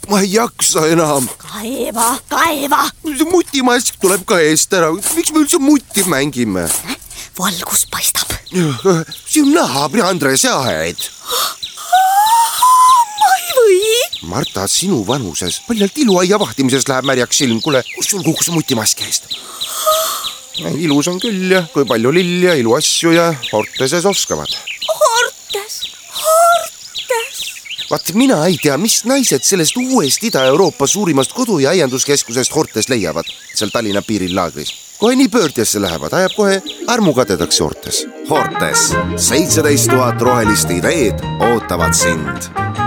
ma ei jaksa enam. Kaeva. Mutimask tuleb ka eest ära. Miks me üldse mutti mängime? Valgus paistab. See on naabri Andres ja aed. Ma ei või. Marta, sinu vanuses paljalt iluaia vahtimisest läheb märjaks silm. Kuule, kus sul kukkus mutimask eest? Ilus on küll ja kui palju lilli ja iluasju ja Horteses oskavad. Hortes. Vaat mina ei tea, mis naised sellest uuest Ida-Euroopa suurimast kodu- ja aianduskeskusest Hortes leiavad seal Tallinna piiril laagris. Kohe nii pöördjasse lähevad, ajab kohe armukadedaks Hortes. Hortes, 17 000 rohelist ideed ootavad sind.